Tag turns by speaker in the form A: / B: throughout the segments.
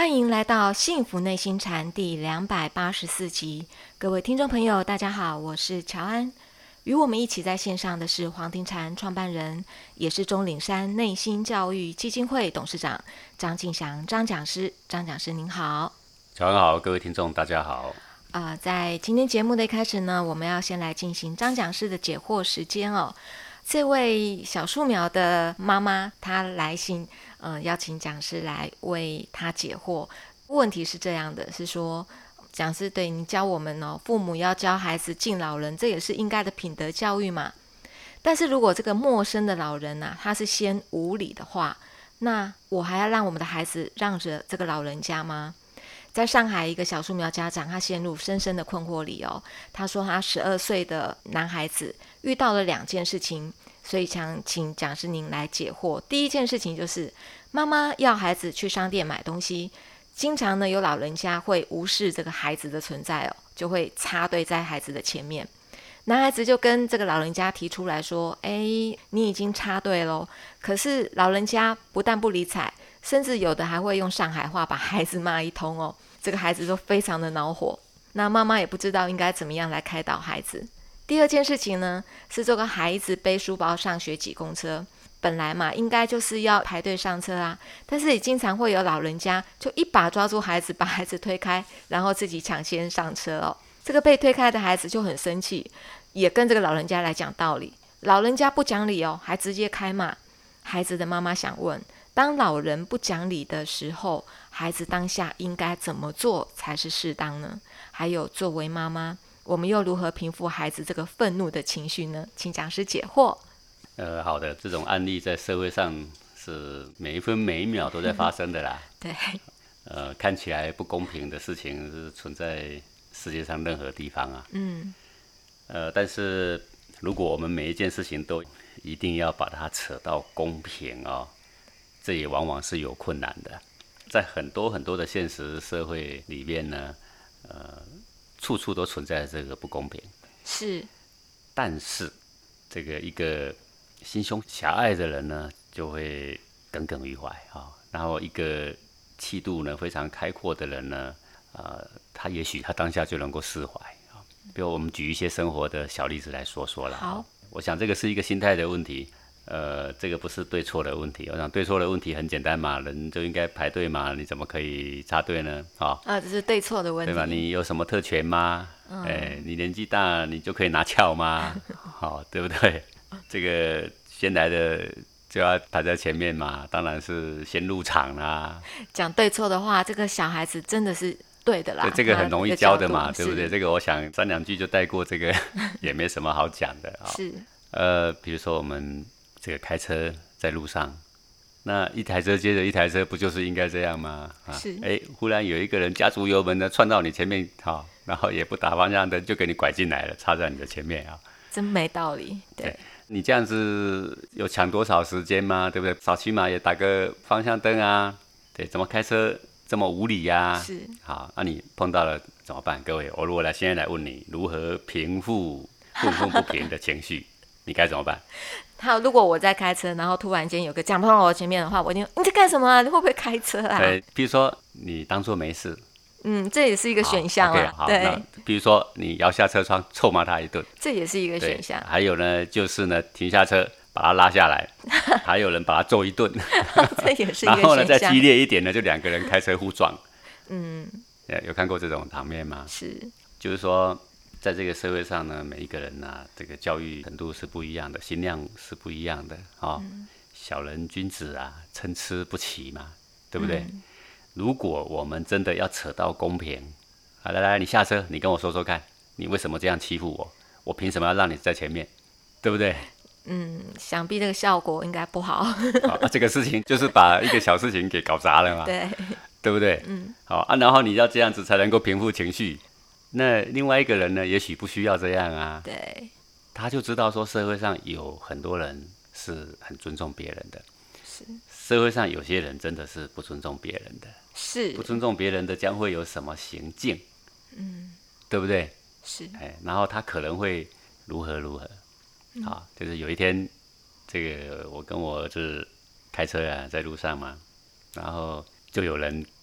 A: 欢迎来到幸福内心禅第284集。各位听众朋友，大家好，我是乔安。与我们一起在线上的是黄庭禅创办人，也是钟岭山内心教育基金会董事长张敬祥张讲师。张讲师您好。
B: 乔安好，各位听众大家好。
A: 在今天节目的一开始呢，我们要先来进行张讲师的解惑时间哦。这位小树苗的妈妈，她来信，邀请讲师来为她解惑。问题是这样的，是说讲师对你教我们哦，父母要教孩子敬老人，这也是应该的品德教育嘛。但是如果这个陌生的老人啊，他是先无礼的话，那我还要让我们的孩子让着这个老人家吗？在上海，一个小树苗家长，他陷入深深的困惑里哦。他说他12岁的男孩子遇到了2件事情，所以想请讲师您来解惑。第一件事情就是妈妈要孩子去商店买东西，经常呢有老人家会无视这个孩子的存在哦，就会插队在孩子的前面。男孩子就跟这个老人家提出来说，你已经插队咯。可是老人家不但不理睬，甚至有的还会用上海话把孩子骂一通哦。这个孩子都非常的恼火，那妈妈也不知道应该怎么样来开导孩子。第二件事情呢，是这个孩子背书包上学挤公车，本来嘛应该就是要排队上车啊，但是也经常会有老人家就一把抓住孩子，把孩子推开，然后自己抢先上车哦。这个被推开的孩子就很生气，也跟这个老人家来讲道理，老人家不讲理哦，还直接开骂。孩子的妈妈想问，当老人不讲理的时候，孩子当下应该怎么做才是适当呢？还有作为妈妈，我们又如何平复孩子这个愤怒的情绪呢？请讲师解惑。
B: 好的，这种案例在社会上是每一分每一秒都在发生的啦。
A: 对。
B: 看起来不公平的事情是存在世界上任何地方啊。但是如果我们每一件事情都一定要把它扯到公平哦，这也往往是有困难的。在很多很多的现实社会里面呢，处处都存在这个不公平。
A: 是。
B: 但是这个一个心胸狭隘的人呢，就会耿耿于怀啊。然后一个气度呢非常开阔的人呢，他也许他当下就能够释怀啊。比如我们举一些生活的小例子来说说了。
A: 好，
B: 我想这个是一个心态的问题。这个不是对错的问题。我想对错的问题很简单嘛，人就应该排队嘛，你怎么可以插队呢？
A: 这是对错的问题，
B: 对吧？你有什么特权吗？你年纪大，你就可以拿翘吗？对不对？这个先来的就要排在前面嘛，当然是先入场啦。
A: 讲对错的话，这个小孩子真的是对的啦。
B: 这个很容易教的嘛，对不对？这个我想3-2句就带过，这个也没什么好讲的。
A: 是。
B: 比如说我们这个开车在路上，那一台车接着一台车，不就是应该这样吗？
A: 是。
B: 忽然有一个人加足油门的窜到你前面，然后也不打方向灯就给你拐进来了，插在你的前面啊，
A: 真没道理。对。
B: 你这样子有抢多少时间吗？对不对？少起码也打个方向灯啊。对，怎么开车这么无理呀？
A: 是。
B: 好，那你碰到了怎么办？各位，我如果现在来问你，如何平复愤愤不平的情绪？你该怎么办？
A: 如果我在开车，然后突然间有个讲碰到我前面的话，我一定你在干什么啊？你会不会开车啊？
B: 比如说你当作没事，
A: 这也是一个选项啊。
B: 好，
A: 对。
B: 那比如说你摇下车窗臭骂他一顿，
A: 这也是一个选项。
B: 还有呢，就是呢停下车把他拉下来，还有人把他揍一顿，
A: 这也是一个选项。
B: 然后呢再激烈一点呢，就2个人开车互撞。有看过这种场面吗？
A: 是。
B: 就是说在这个社会上呢，每一个人啊，这个教育程度是不一样的，心量是不一样的小人君子啊，参差不齐嘛，对不对？如果我们真的要扯到公平，来，你下车，你跟我说说看，你为什么这样欺负我？我凭什么要让你在前面？对不对？
A: 想必这个效果应该不好。
B: 这个事情就是把一个小事情给搞砸了嘛，对不对？然后你要这样子才能够平复情绪。那另外一个人呢，也许不需要这样啊。
A: 对。
B: 他就知道说社会上有很多人是很尊重别人的。
A: 是。
B: 社会上有些人真的是不尊重别人的。
A: 是。
B: 不尊重别人的将会有什么行径？对不对？
A: 是。
B: 然后他可能会如何。就是有一天，这个我跟我儿子开车啊，在路上嘛，然后就有人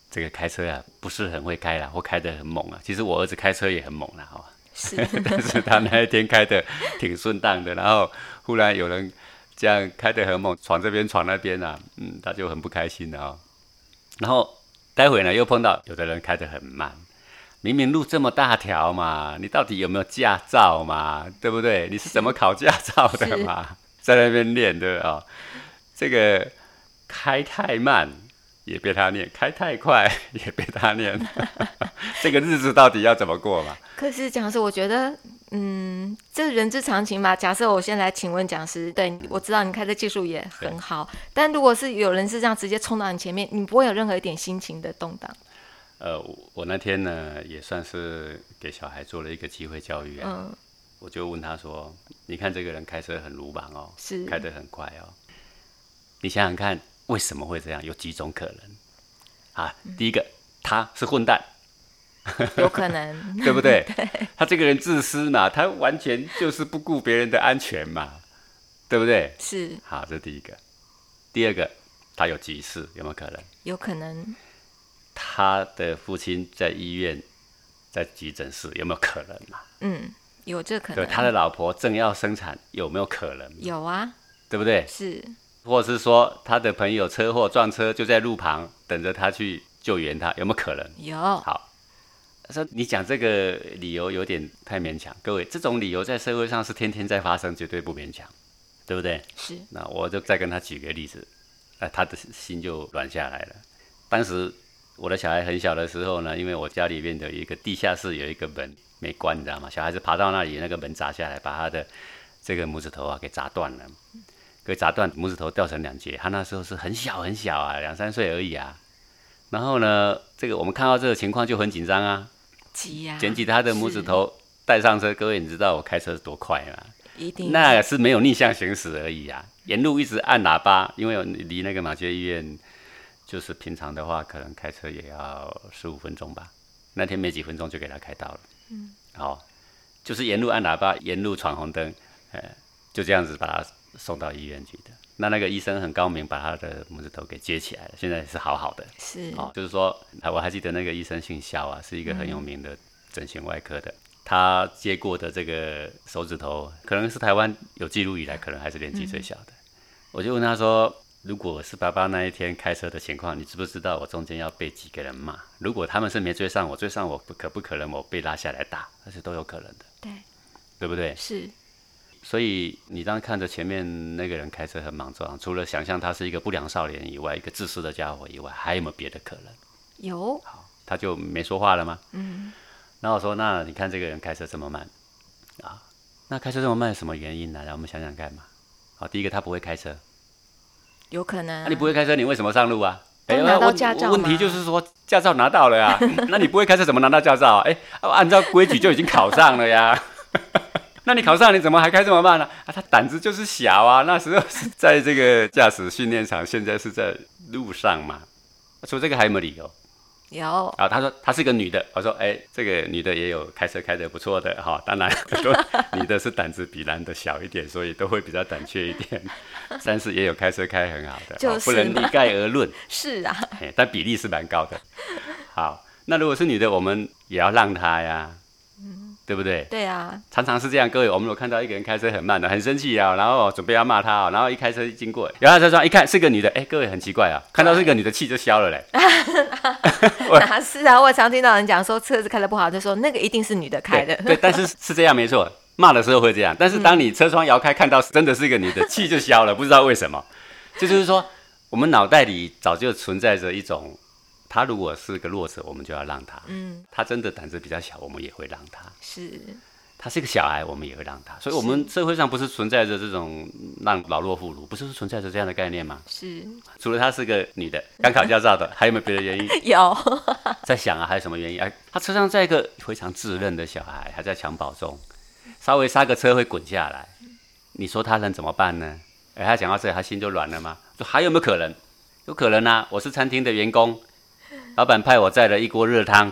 B: 这个开车啊不是很会开啦，或开得很猛啊。其实我儿子开车也很猛啦，
A: 是
B: 但是他那一天开得挺顺当的，然后忽然有人这样开得很猛，闯这边闯那边啊，他就很不开心了然后待会呢又碰到有的人开得很慢，明明路这么大条嘛，你到底有没有驾照嘛？对不对？你是怎么考驾照的嘛？在那边练的这个开太慢也被他念，开太快也被他念，这个日子到底要怎么过嘛？
A: 可是讲师，我觉得，这人之常情吧。假设我先来请问讲师，对，我知道你开的技术也很好，但如果是有人是这样直接冲到你前面，你不会有任何一点心情的动荡？
B: 我那天呢也算是给小孩做了一个机会教育我就问他说：“你看这个人开车很鲁莽
A: 是
B: 开得很快你想想看为什么会这样？有几种可能第一个，他是混蛋。”
A: 有可能，
B: 对不对？
A: 对，
B: 他这个人自私嘛，他完全就是不顾别人的安全嘛，对不对？
A: 是。
B: 好，这是第一个。第二个，他有急事，有没有可能？
A: 有可能。
B: 他的父亲在医院，在急诊室，有没有可能嘛？
A: 有这可能。
B: 对，他的老婆正要生产，有没有可能？
A: 有啊，
B: 对不对？
A: 是。
B: 或者是说，他的朋友车祸撞车，就在路旁等着他去救援他，有没有可能？
A: 有。
B: 好。说你讲这个理由有点太勉强，各位，这种理由在社会上是天天在发生，绝对不勉强，对不对？
A: 是。
B: 那我就再跟他举个例子，他的心就软下来了。当时我的小孩很小的时候呢，因为我家里面的一个地下室有一个门没关，你知道吗？小孩子爬到那里，那个门砸下来，把他的这个拇指头给砸断了，给砸断，拇指头掉成2截。他那时候是很小很小2、3岁而已然后呢，这个我们看到这个情况就很紧张捡起他的拇指头带上车。各位，你知道我开车是多快吗？
A: 一定。
B: 那是没有逆向行驶而已沿路一直按喇叭，因为离那个马偕医院，就是平常的话可能开车也要15分钟吧。那天没几分钟就给他开到了。就是沿路按喇叭，沿路闯红灯，就这样子把他送到医院去的。那个医生很高明，把他的拇指头给接起来了，现在是好好的。
A: 是。
B: 就是说，我还记得那个医生姓肖是一个很有名的整形外科的。他接过的这个手指头，可能是台湾有记录以来，可能还是年纪最小的。我就问他说：“如果是爸爸那一天开车的情况，你知不知道我中间要被几个人骂？如果他们是没追上我，追上我可不可能我被拉下来打？而且都有可能的。
A: 对，
B: 对不对？
A: 是。
B: 所以你当看着前面那个人开车很莽撞，除了想象他是一个不良少年以外，一个自私的家伙以外，还有没有别的可能？
A: 有。
B: 好，他就没说话了吗？然后我说：“那你看这个人开车这么慢那开车这么慢什么原因呢？让我们想想看嘛。好，第一个他不会开车，
A: 有可能。
B: 那你不会开车，你为什么上路啊？
A: 拿到驾照
B: 问题就是说驾照拿到了呀，那你不会开车怎么拿到驾照按照规矩就已经考上了呀。那你考上你怎么还开这么慢呢？他胆子就是小那时候是在这个驾驶训练场，现在是在路上嘛。除这个还有没有理由？
A: 有
B: 他说她是个女的，我说这个女的也有开车开得不错的当然很多女的是胆子比男的小一点，所以都会比较胆怯一点，但是也有开车开很好的，不能一概而论。
A: 是
B: 但比例是蛮高的。好，那如果是女的，我们也要让她呀。对不对？
A: 对啊，
B: 常常是这样。各位，我们有看到一个人开车很慢的，很生气然后准备要骂他然后一开车经过，摇下车窗一看是个女的，各位很奇怪看到是个女的气就消了嘞。
A: 哪是我常听到人讲说车子开得不好，就说那个一定是女的开的。
B: 对，但是是这样没错，骂的时候会这样，但是当你车窗摇开看到真的是一个女的，气就消了，不知道为什么。这就是说，我们脑袋里早就存在着一种。他如果是个弱者，我们就要让他。他真的胆子比较小，我们也会让他。
A: 是。
B: 他是个小孩，我们也会让他。所以，我们社会上不是存在着这种让老弱妇孺，不是存在着这样的概念吗？
A: 是。
B: 除了她是个女的，刚考驾照的，还有没有别的原因？
A: 有。
B: 在想还有什么原因？他车上载一个非常稚嫩的小孩，还在襁褓中，稍微刹个车会滚下来，你说他能怎么办呢？他讲到这里，他心就软了吗？说还有没有可能？有可能我是餐厅的员工。老板派我载了一锅热汤，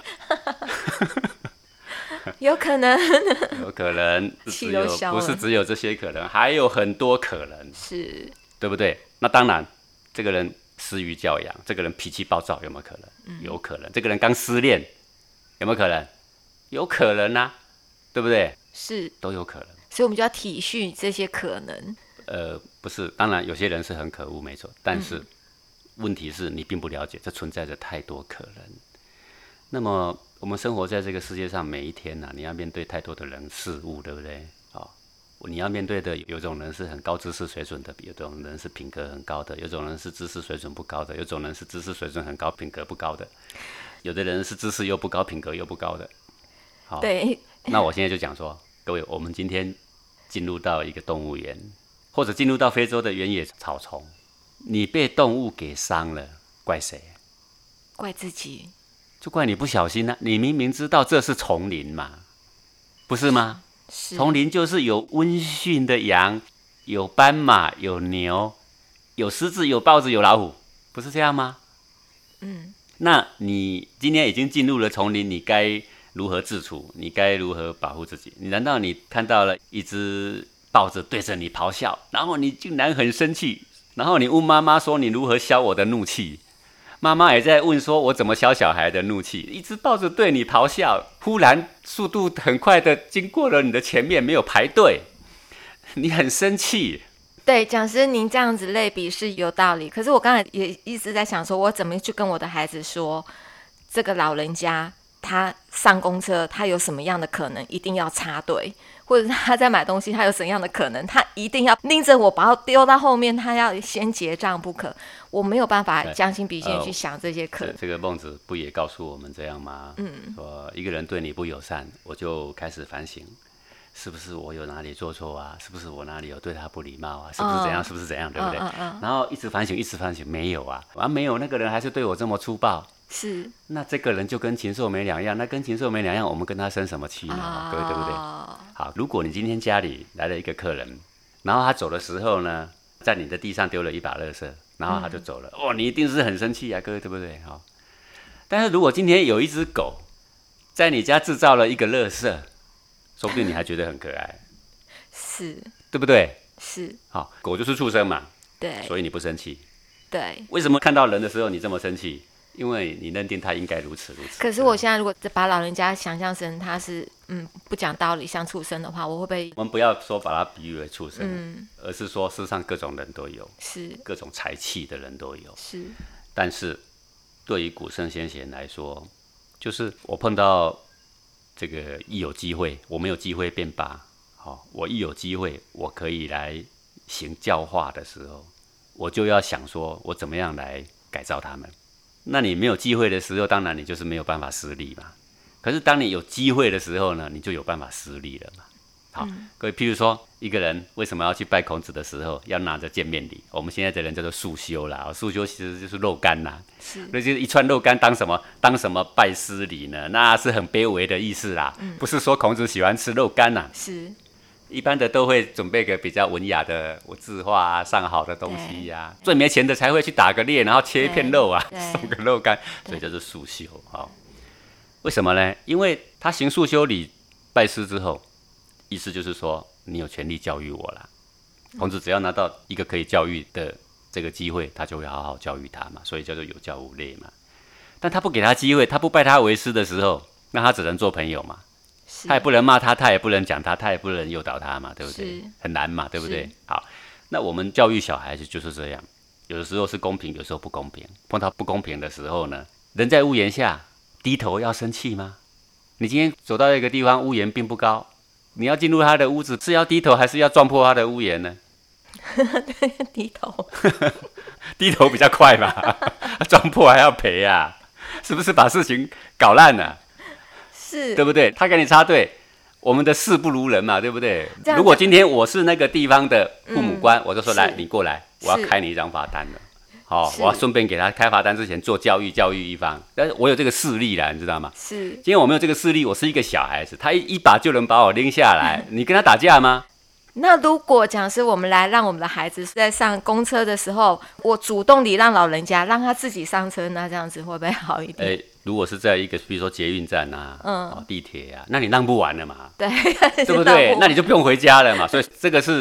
A: 有可能，
B: 有可能，不是只有这些可能，还有很多可能，
A: 是，
B: 对不对？那当然，这个人失于教养，这个人脾气暴躁，有没有可能？有可能。这个人刚失恋，有没有可能？有可能啊，对不对？
A: 是，
B: 都有可能。
A: 所以我们就要体恤这些可能。
B: 不是，当然有些人是很可恶，没错，但是问题是你并不了解，这存在着太多可能。那么我们生活在这个世界上，每一天你要面对太多的人事物，对不对？你要面对的有种人是很高知识水准的，有种人是品格很高的，有种人是知识水准不高的，有种人是知识水准很高，品格不高的，有的人是知识又不高，品格又不高的。好，
A: 对。
B: 那我现在就讲说，各位，我们今天进入到一个动物园，或者进入到非洲的原野草丛，你被动物给伤了，怪谁？
A: 怪自己。
B: 就怪你不小心啊！你明明知道这是丛林嘛，不是吗？丛林就是有温驯的羊，有斑马，有牛，有狮子，有豹子，有老虎，不是这样吗？那你今天已经进入了丛林，你该如何自处？你该如何保护自己？你难道你看到了一只豹子对着你咆哮，然后你竟然很生气，然后你问妈妈说你如何消我的怒气？妈妈也在问说我怎么消小孩的怒气？一只豹子对你咆哮，忽然速度很快的经过了你的前面，没有排队，你很生气。
A: 对，讲师您这样子类比是有道理，可是我刚才也一直在想说，我怎么去跟我的孩子说，这个老人家他上公车，他有什么样的可能一定要插队，或者是他在买东西，他有什么样的可能他一定要拎着我把他丢到后面，他要先结账不可。我没有办法将心比心去想这些可能。
B: 这个孟子不也告诉我们这样吗？说一个人对你不友善，我就开始反省，是不是我有哪里做错啊？是不是我哪里有对他不礼貌啊？是不是怎样？是不是怎样？对不对？然后一直反省，一直反省，没有啊，没有，那个人还是对我这么粗暴。
A: 是，
B: 那这个人就跟禽兽没两样。那跟禽兽没两样，我们跟他生什么气呢？各位，对不对？好，如果你今天家里来了一个客人，然后他走的时候呢，在你的地上丢了一把垃圾，然后他就走了，你一定是很生气啊，各位，对不对？但是如果今天有一只狗在你家制造了一个垃圾，说不定你还觉得很可爱，
A: 是，
B: 对不对？
A: 是。
B: 好，狗就是畜生嘛，
A: 对，
B: 所以你不生气。
A: 对，
B: 为什么看到人的时候你这么生气？因为你认定他应该如此如此。
A: 可是我现在如果把老人家想象成他是不讲道理像畜生的话，我会不会？
B: 我们不要说把他比喻为畜生，而是说世上各种人都有，
A: 是
B: 各种才气的人都有，
A: 是。
B: 但是对于古圣先贤来说，就是我碰到这个一有机会，我没有机会便罢，我一有机会我可以来行教化的时候，我就要想说我怎么样来改造他们。那你没有机会的时候，当然你就是没有办法施力嘛。可是当你有机会的时候呢，你就有办法施力了嘛。好，各位，譬如说一个人为什么要去拜孔子的时候要拿着见面礼？我们现在的人叫做束修啦，束修其实就是肉干啦，那就是一串肉干当什么拜师礼呢？那是很卑微的意思啦，不是说孔子喜欢吃肉干啦。
A: 是。
B: 一般的都会准备个比较文雅的字画啊，上好的东西啊，最没钱的才会去打个猎，然后切一片肉啊，送个肉干，所以叫做束修。为什么呢？因为他行束修礼拜师之后，意思就是说你有权利教育我啦。孔子只要拿到一个可以教育的这个机会，他就会好好教育他嘛，所以叫做有教无类嘛。但他不给他机会，他不拜他为师的时候，那他只能做朋友嘛。他也不能骂他，他也不能讲他，他也不能诱导他嘛，对不对？很难嘛，对不对？好，那我们教育小孩子就是这样，有的时候是公平，有时候不公平。碰到不公平的时候呢，人在屋檐下，低头要生气吗？你今天走到一个地方，屋檐并不高，你要进入他的屋子，是要低头还是要撞破他的屋檐呢？
A: 低头，
B: 低头比较快嘛，撞破还要赔啊，是不是把事情搞烂了？
A: 是，
B: 对不对？他给你插队，我们的事不如人嘛，对不对？如果今天我是那个地方的父母官，我就说来，你过来，我要开你一张罚单了。我要顺便给他开罚单之前做教育一方，但是我有这个势力啦，你知道吗？
A: 是。
B: 今天我没有这个势力，我是一个小孩子，他一把就能把我拎下来，你跟他打架吗？
A: 那如果讲是我们来让我们的孩子在上公车的时候，我主动礼让老人家，让他自己上车，那这样子会不会好一点？
B: 如果是在一个比如说捷运站啊，地铁啊，那你让不完了嘛，
A: 对，
B: 对不对？那你就不用回家了嘛。所以这个是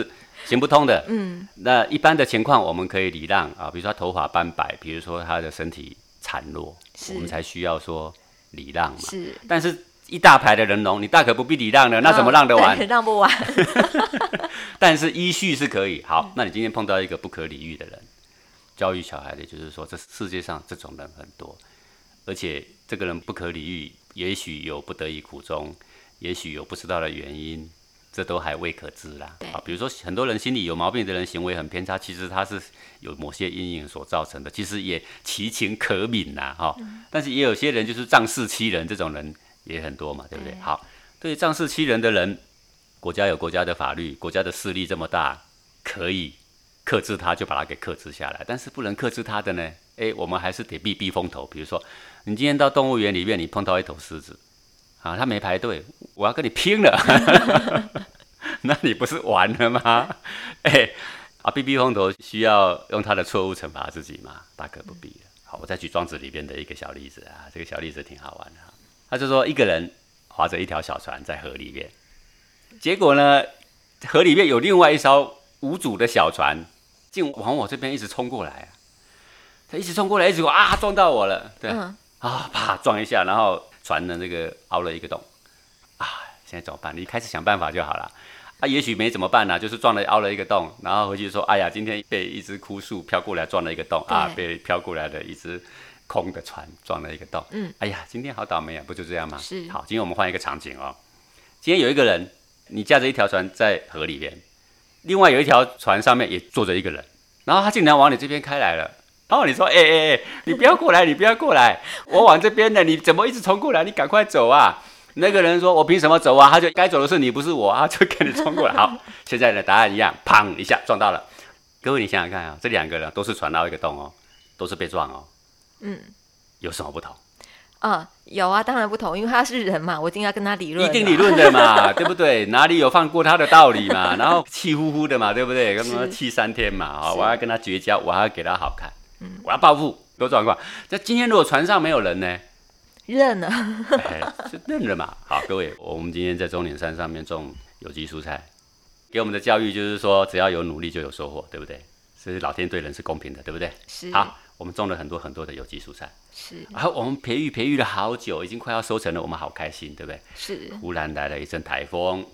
B: 行不通的。那一般的情况我们可以礼让啊，比如说他头发斑白，比如说他的身体孱弱，我们才需要说礼让嘛。
A: 是，
B: 但是一大排的人龙，你大可不必礼让的，那怎么让得完？
A: 让不完。
B: 但是依序是可以。好，那你今天碰到一个不可理喻的人，教育小孩的就是说，这世界上这种人很多，而且这个人不可理喻，也许有不得已苦衷，也许有不知道的原因，这都还未可知啦。比如说很多人心理有毛病的人，行为很偏差，其实他是有某些阴影所造成的，其实也其情可悯啦。但是也有些人就是仗势欺人，这种人也很多嘛，对不对？好，对于仗势欺人的人，国家有国家的法律，国家的势力这么大，可以克制他，就把他给克制下来。但是不能克制他的呢，我们还是得避风头。比如说，你今天到动物园里面，你碰到一头狮子，啊，他没排队，我要跟你拼了，那你不是完了吗？避风头需要用他的错误惩罚自己吗？大可不必了。好，我再举庄子里边的一个小例子啊，这个小例子挺好玩的。他就说一个人划着一条小船在河里面，结果呢，河里面有另外一艘无主的小船，竟往我这边一直冲过来。他一直冲过来，一直撞到我了，对，啪撞一下，然后船的那个凹了一个洞，现在怎么办？你开始想办法就好了。也许没怎么办呢，就是凹了一个洞，然后回去说，哎呀，今天被一只枯树飘过来撞了一个洞被飘过来的一只空的船撞了一个洞。哎呀，今天好倒霉啊，不就这样吗？
A: 是。
B: 好，今天我们换一个场景哦。今天有一个人，你驾着一条船在河里面，另外有一条船上面也坐着一个人，然后他竟然往你这边开来了。然后你说，你不要过来，你不要过来，我往这边的，你怎么一直冲过来？你赶快走啊！那个人说：“我凭什么走啊？他就该走的是你，不是我啊！”就跟你冲过来。好，现在的答案一样，砰一下撞到了。各位，你想想看啊，这两个人都是船凹一个洞哦，都是被撞哦。有什么不同？
A: 有啊，当然不同，因为他是人嘛，我一定要跟他理论。
B: 一定理论的嘛，对不对？哪里有放过他的道理嘛？然后气呼呼的嘛，对不对？跟他气3天嘛，我要跟他绝交，我还要给他好看，我要报复，多状况。那今天如果船上没有人呢？
A: 认了，
B: 就认了嘛。好，各位，我们今天在终点山上面种有机蔬菜，给我们的教育就是说，只要有努力就有收获，对不对？所以老天对人是公平的，对不对？
A: 是。好，
B: 我们种了很多很多的有机蔬菜，
A: 是。
B: 然后我们培育了好久，已经快要收成了，我们好开心，对不对？
A: 是。
B: 忽然来了一阵台风，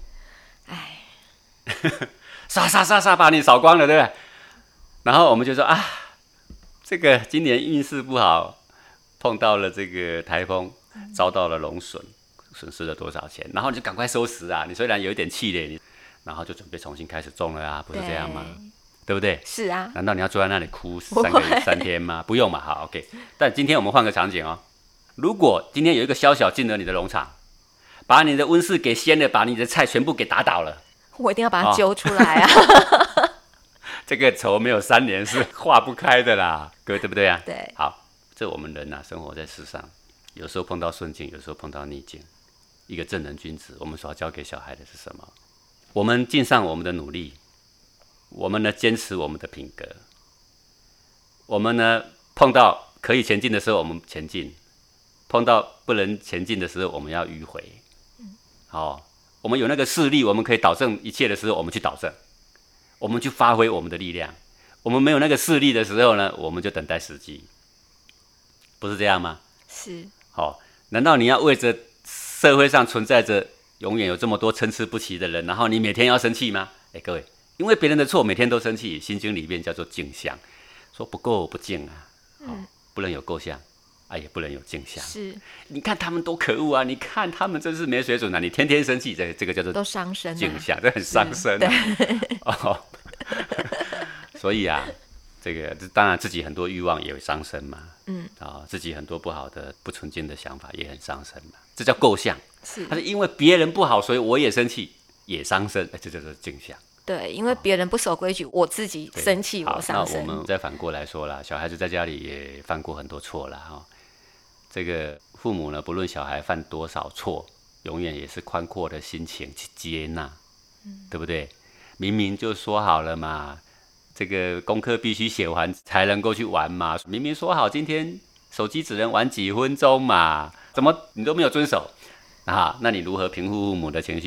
B: 唰把你扫光了，对不对？然后我们就说这个今年运势不好。碰到了这个台风，遭到了龙损，损失了多少钱？然后你就赶快收拾啊！你虽然有一点气馁，然后就准备重新开始种了啊，不是这样吗？对不对？
A: 是啊。
B: 难道你要坐在那里哭3天吗？不用嘛，好 ，OK。但今天我们换个场景哦，如果今天有一个宵小进了你的农场，把你的温室给掀了，把你的菜全部给打倒了，
A: 我一定要把它揪出来啊！
B: 这个仇没有3年是化不开的啦，各位对不对啊？
A: 对。
B: 好。这我们人生活在世上，有时候碰到顺境，有时候碰到逆境。一个正人君子，我们所要教给小孩的是什么？我们尽上我们的努力，我们呢坚持我们的品格，我们呢碰到可以前进的时候我们前进，碰到不能前进的时候我们要迂回。我们有那个势力，我们可以导正一切的时候，我们去导正，我们去发挥我们的力量。我们没有那个势力的时候呢，我们就等待时机。不是这样吗？
A: 是。
B: 难道你要为着社会上存在着永远有这么多参差不齐的人，然后你每天要生气吗？各位，因为别人的错每天都生气，《心经》里面叫做镜像，说不垢不净啊，不能有垢相也不能有镜像。
A: 是。你
B: 看他们多可恶啊！你看他们真是没水准啊！你天天生气，这个叫做
A: 都伤身
B: 镜像，这很伤身啊。所以啊。这个当然自己很多欲望也会伤身嘛，自己很多不好的不纯净的想法也很伤身嘛，这叫垢相。他是因为别人不好，所以我也生气，也伤身，这叫做镜像。
A: 对，因为别人不守规矩，我自己生气，我伤身。
B: 那我们再反过来说啦，小孩子在家里也犯过很多错啦这个父母呢，不论小孩犯多少错，永远也是宽阔的心情去接纳，对不对？明明就说好了嘛。这个功课必须写完才能够去玩嘛，明明说好今天手机只能玩几分钟嘛，怎么你都没有遵守那你如何平复父母的情绪呢？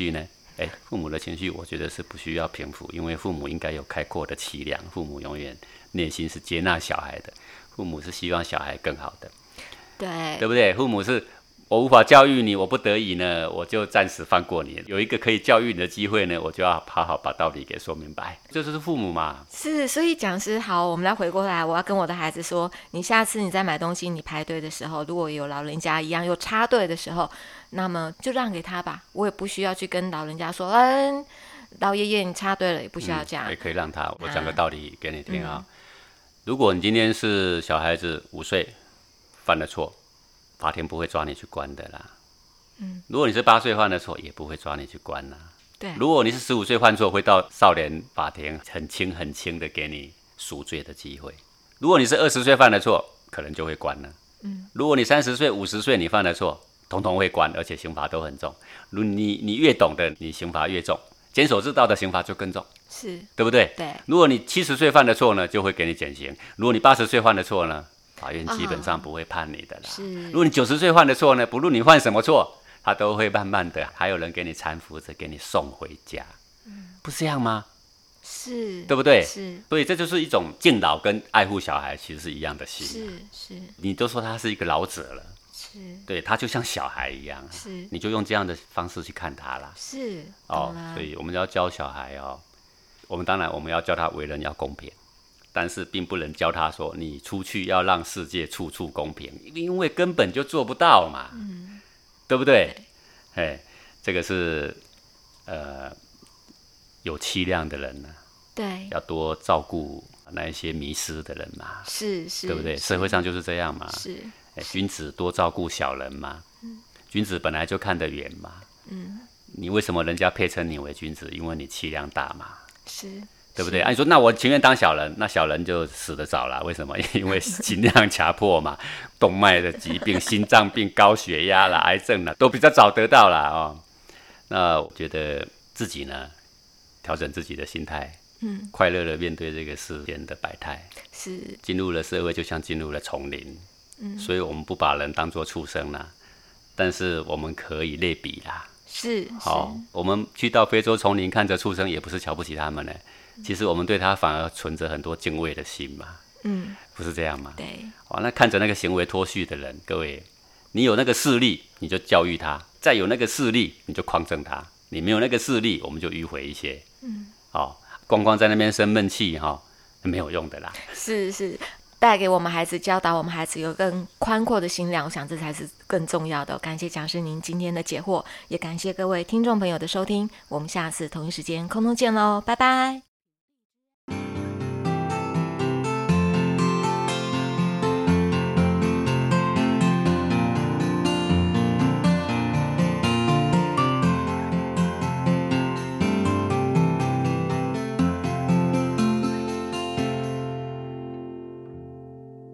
B: 父母的情绪我觉得是不需要平复，因为父母应该有开阔的气量，父母永远内心是接纳小孩的，父母是希望小孩更好的，对不对？父母是我无法教育你，我不得已呢，我就暂时放过你。有一个可以教育你的机会呢，我就要好好把道理给说明白。这就是父母嘛。
A: 是，所以讲师好，我们来回过来，我要跟我的孩子说，你下次你在买东西，你排队的时候，如果有老人家一样又插队的时候，那么就让给他吧，我也不需要去跟老人家说，老爷爷你插队了，也不需要这样。
B: 也可以让他，我讲个道理给你听啊。如果你今天是小孩子5岁犯了错，法庭不会抓你去关的啦。如果你是8岁犯的错，也不会抓你去关啦。
A: 对，
B: 如果你是15岁犯错，会到少年法庭很轻很轻的给你赎罪的机会。如果你是20岁犯的错，可能就会关了。如果你30岁、50岁你犯的错，统统会关，而且刑罚都很重。你越懂得，你刑罚越重，监守自盗的刑罚就更重，
A: 是
B: 对不对？
A: 对。
B: 如果你70岁犯的错呢，就会给你减刑；如果你80岁犯的错呢，法院基本上不会判你的啦。如果你90岁犯的错呢，不论你犯什么错，他都会慢慢的，还有人给你搀扶着，给你送回家，不是这样吗？
A: 是，
B: 对不对？
A: 是，
B: 所以这就是一种敬老跟爱护小孩其实是一样的心。
A: 是，
B: 你都说他是一个老者了，对，他就像小孩一样，你就用这样的方式去看他啦。
A: 是，
B: 所以我们要教小孩我们当然要教他为人要公平，但是并不能教他说你出去要让世界处处公平，因为根本就做不到嘛，对不对？这个是有气量的人呢，
A: 对，
B: 要多照顾那一些迷失的人嘛，
A: 是，
B: 对不对？社会上就是这样嘛，
A: 是，
B: 君子多照顾小人嘛，君子本来就看得远嘛，你为什么人家配称你为君子？因为你气量大嘛，
A: 是，
B: 对不对？你说那我情愿当小人，那小人就死得早了，为什么？因为心量强迫嘛，动脉的疾病、心脏病、高血压啦、癌症啦，都比较早得到啦。那我觉得自己呢，调整自己的心态，快乐的面对这个世间的百态，
A: 是
B: 进入了社会就像进入了丛林，所以我们不把人当作畜生啦，但是我们可以类比啦。
A: 是，
B: 我们去到非洲丛林看着畜生，也不是瞧不起他们呢，其实我们对他反而存着很多敬畏的心嘛，不是这样吗？
A: 对，
B: 那看着那个行为脱序的人，各位，你有那个势力，你就教育他；再有那个势力，你就匡正他；你没有那个势力，我们就迂回一些。光光在那边生闷气没有用的啦。
A: 是。带给我们孩子，教导我们孩子有更宽阔的心量，我想这才是更重要的。感谢讲师您今天的解惑，也感谢各位听众朋友的收听，我们下次同一时间空中见喽，拜拜。